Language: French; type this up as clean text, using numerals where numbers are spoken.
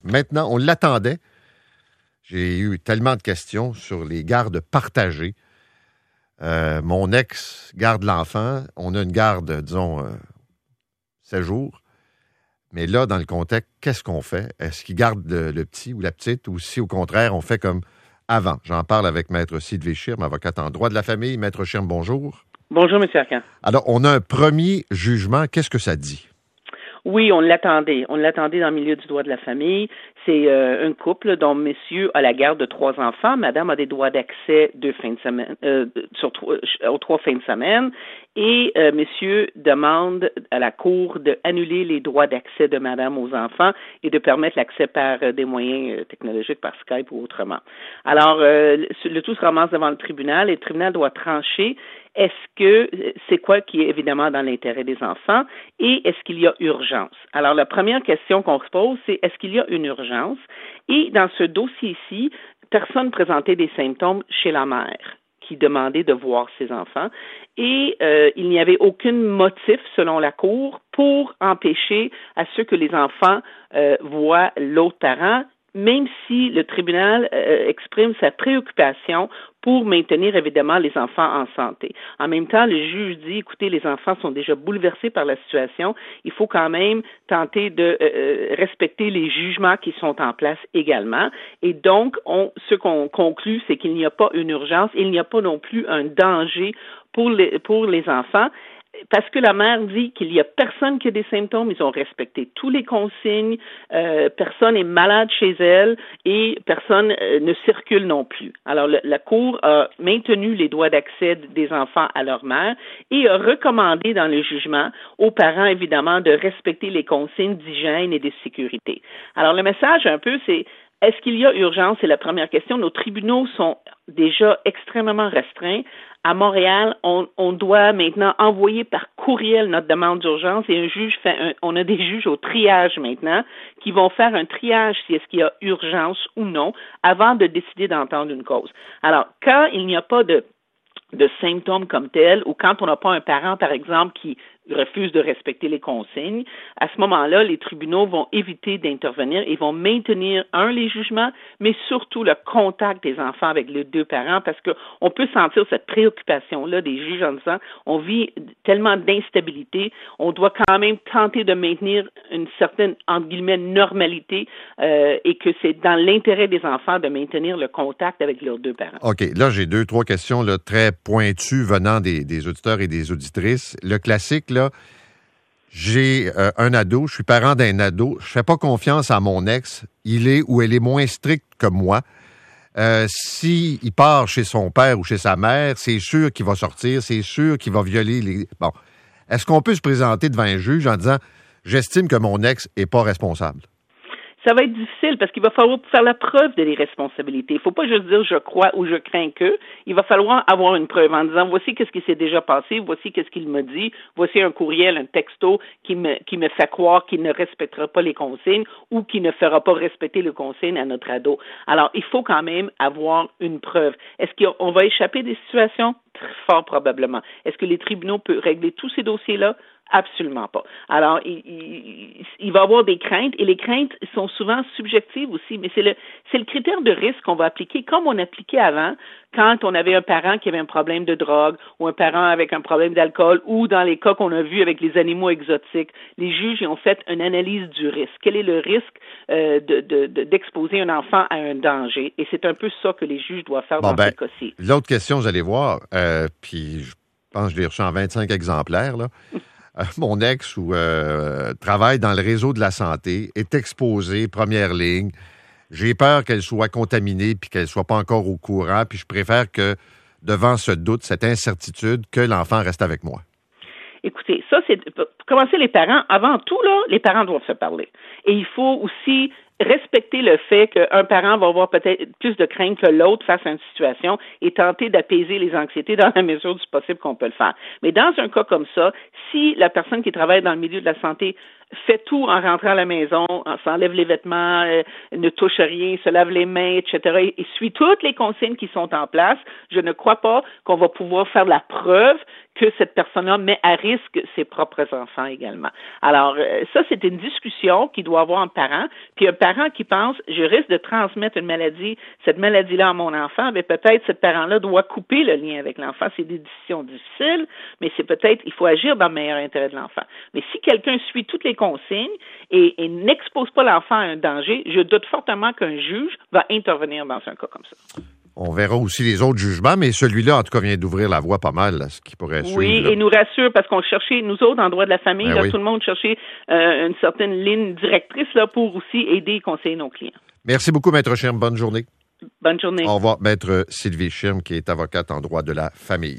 Maintenant, on l'attendait. J'ai eu tellement de questions sur les gardes partagées. Mon ex garde l'enfant. On a une garde, disons, 7 jours. Mais là, dans le contexte, qu'est-ce qu'on fait? Est-ce qu'il garde le petit ou la petite? Ou si, au contraire, on fait comme avant? J'en parle avec Maître Sylvie Schirm, avocate en droit de la famille. Maître Schirm, bonjour. Bonjour, M. Arcan. Alors, on a un premier jugement. Qu'est-ce que ça dit? Oui, on l'attendait. On l'attendait dans le milieu du droit de la famille. C'est un couple dont monsieur a la garde de 3 enfants. Madame a des droits d'accès 2 fins de semaine, aux 3 fins de semaine. Et monsieur demande à la Cour d'annuler les droits d'accès de madame aux enfants et de permettre l'accès par des moyens technologiques, par Skype ou autrement. Alors, le tout se ramasse devant le tribunal et le tribunal doit trancher. Est-ce que c'est quoi qui est évidemment dans l'intérêt des enfants et est-ce qu'il y a urgence? Alors, la première question qu'on se pose, c'est est-ce qu'il y a une urgence? Et dans ce dossier-ci, personne présentait des symptômes chez la mère qui demandait de voir ses enfants et il n'y avait aucun motif, selon la Cour, pour empêcher à ce que les enfants voient l'autre parent, même si le tribunal exprime sa préoccupation pour maintenir évidemment les enfants en santé. En même temps, le juge dit, écoutez, les enfants sont déjà bouleversés par la situation, il faut quand même tenter de respecter les jugements qui sont en place également. Et donc, ce qu'on conclut, c'est qu'il n'y a pas une urgence, il n'y a pas non plus un danger pour les enfants. Parce que la mère dit qu'il n'y a personne qui a des symptômes, ils ont respecté tous les consignes, personne est malade chez elle et personne ne circule non plus. Alors, la Cour a maintenu les droits d'accès des enfants à leur mère et a recommandé dans le jugement aux parents, évidemment, de respecter les consignes d'hygiène et de sécurité. Alors, le message un peu, c'est est-ce qu'il y a urgence? C'est la première question. Nos tribunaux sont déjà extrêmement restreints. À Montréal, on doit maintenant envoyer par courriel notre demande d'urgence et on a des juges au triage maintenant qui vont faire un triage si est-ce qu'il y a urgence ou non avant de décider d'entendre une cause. Alors, quand il n'y a pas de symptômes comme tels ou quand on n'a pas un parent, par exemple, qui refuse de respecter les consignes, à ce moment-là, les tribunaux vont éviter d'intervenir et vont maintenir, les jugements, mais surtout le contact des enfants avec les 2 parents parce qu'on peut sentir cette préoccupation-là des juges en disant on vit tellement d'instabilité, on doit quand même tenter de maintenir une certaine, entre guillemets, normalité et que c'est dans l'intérêt des enfants de maintenir le contact avec leurs 2 parents. OK. Là, j'ai 2-3 questions là, très pointues venant des auditeurs et des auditrices. Le classique, là, j'ai un ado, je suis parent d'un ado, je fais pas confiance à mon ex, il est ou elle est moins stricte que moi. S'il part chez son père ou chez sa mère, c'est sûr qu'il va sortir, c'est sûr qu'il va violer les... Bon. Est-ce qu'on peut se présenter devant un juge en disant « J'estime que mon ex est pas responsable ». Ça va être difficile parce qu'il va falloir faire la preuve de l'irresponsabilité. Il ne faut pas juste dire je crois ou je crains que. Il va falloir avoir une preuve en disant voici qu'est-ce qui s'est déjà passé, voici qu'est-ce qu'il m'a dit, voici un courriel, un texto qui me fait croire qu'il ne respectera pas les consignes ou qu'il ne fera pas respecter les consignes à notre ado. Alors, il faut quand même avoir une preuve. Est-ce qu'on va échapper des situations? Très fort probablement. Est-ce que les tribunaux peuvent régler tous ces dossiers-là? Absolument pas. Alors, il va y avoir des craintes, et les craintes sont souvent subjectives aussi, mais c'est le critère de risque qu'on va appliquer comme on appliquait avant, quand on avait un parent qui avait un problème de drogue, ou un parent avec un problème d'alcool, ou dans les cas qu'on a vus avec les animaux exotiques. Les juges ont fait une analyse du risque. Quel est le risque d'exposer un enfant à un danger? Et c'est un peu ça que les juges doivent faire dans ce cas-ci. L'autre question, vous allez voir, puis je pense que je l'ai reçu en 25 exemplaires, là. Mon ex travaille dans le réseau de la santé, est exposée, première ligne. J'ai peur qu'elle soit contaminée puis qu'elle soit pas encore au courant, puis je préfère que, devant ce doute, cette incertitude, que l'enfant reste avec moi. Écoutez, ça, c'est pour commencer les parents. Avant tout, là, les parents doivent se parler. Et il faut aussi respecter le fait qu'un parent va avoir peut-être plus de crainte que l'autre face à une situation et tenter d'apaiser les anxiétés dans la mesure du possible qu'on peut le faire. Mais dans un cas comme ça, si la personne qui travaille dans le milieu de la santé fait tout en rentrant à la maison, s'enlève les vêtements, ne touche rien, se lave les mains, etc., et suit toutes les consignes qui sont en place, je ne crois pas qu'on va pouvoir faire la preuve que cette personne-là met à risque ses propres enfants également. Alors, ça, c'est une discussion qu'il doit avoir un parent, puis un parent qui pense, je risque de transmettre cette maladie-là à mon enfant, mais peut-être ce parent-là doit couper le lien avec l'enfant. C'est des décisions difficiles, mais c'est peut-être, il faut agir dans le meilleur intérêt de l'enfant. Mais si quelqu'un suit toutes les consignes et n'expose pas l'enfant à un danger, je doute fortement qu'un juge va intervenir dans un cas comme ça. On verra aussi les autres jugements, mais celui-là, en tout cas, vient d'ouvrir la voie pas mal, là, ce qui pourrait suivre. Oui, là. Et nous rassure, parce qu'on cherchait, nous autres, en droit de la famille, Ben là, oui. tout le monde cherchait une certaine ligne directrice là, pour aussi aider et conseiller nos clients. Merci beaucoup, Maître Schirm. Bonne journée. Bonne journée. Au revoir, Maître Sylvie Schirm, qui est avocate en droit de la famille.